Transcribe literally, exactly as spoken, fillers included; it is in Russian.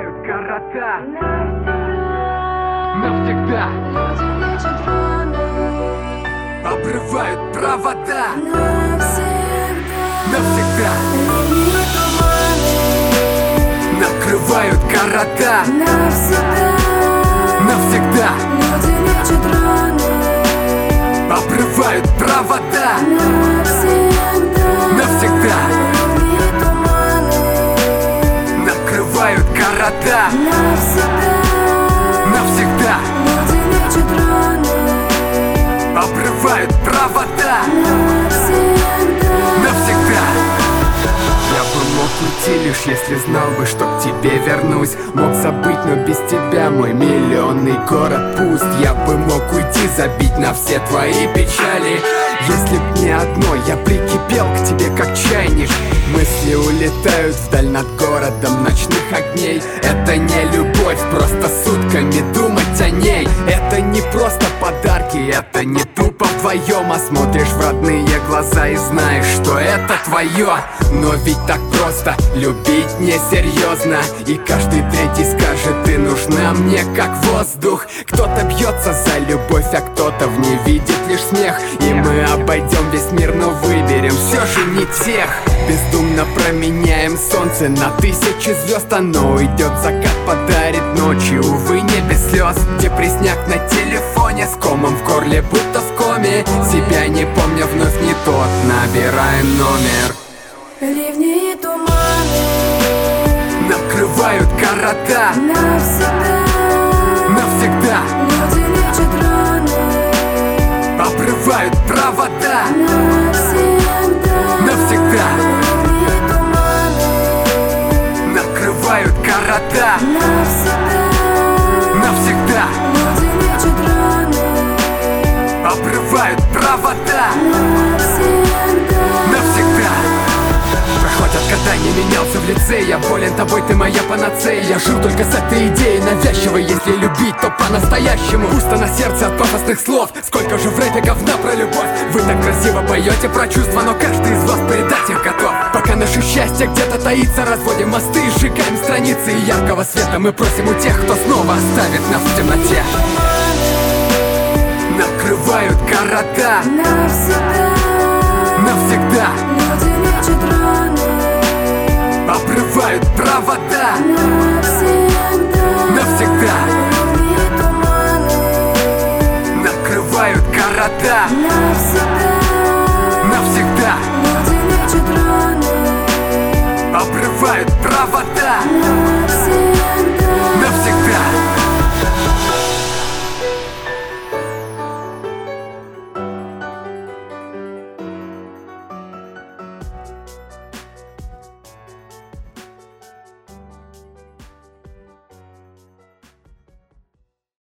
Накрывают города навсегда. навсегда. Люди лечат раны Обрывают провода навсегда. навсегда. Ливни, туманы Накрывают города навсегда. навсегда. Люди лечат раны Обрывают провода навсегда. навсегда. Ливни, туманы Накрывают города навсегда. навсегда. Люди лечат раны Обрывают провода навсегда. навсегда. Я бы мог уйти, лишь если знал бы, что к тебе вернусь. Мог забыть, но без тебя мой миллионный город пуст. Я бы мог уйти, забить на все твои печали. Если б не одно, я прикипел к тебе как чайник. Мысли улетают вдаль над городом ночных огней. Это не любовь, просто сутками думать о ней. Это не просто подарки, это не тупо вдвоем. А смотришь в родные глаза и знаешь, что это твое. Но ведь так просто любить несерьезно. И каждый третий скажет: ты нужна мне как воздух. Кто-то бьется за любовь, а кто-то в ней видит лишь смех. И мы обойдем весь мир, но выберем все же не тех. Бездумно променяем солнце на тысячи звезд. Оно уйдет, закат подарит ночи, увы, не без слез. Депресняк на телефоне с комом в горле, будто в коме. Себя не помня, вновь не тот, набираем номер. Ливни и туманы Накрывают города навсегда. навсегда. Люди лечат раны Обрывают провода навсегда. навсегда. Ливни и туманы Накрывают города навсегда. навсегда. Люди лечат раны Обрывают провода навсегда. навсегда. Проходят года, не менялся в лице. Я болен тобой, ты моя панацея. Я жил только с этой идеей навязчивой. Если любить, то по-настоящему. Пусто на сердце от пафосных слов. Сколько же в рэпе говна про любовь. Вы так красиво поете про чувства, но каждый из вас предать их готов. Пока наше счастье где-то таится, разводим мосты и сжигаем страницы. И яркого света мы просим у тех, кто снова оставит нас в темноте. Накрывают города Навсегда. навсегда. Люди лечат раны Обрывают провода навсегда. навсегда. Ливни и туманы Накрывают города навсегда.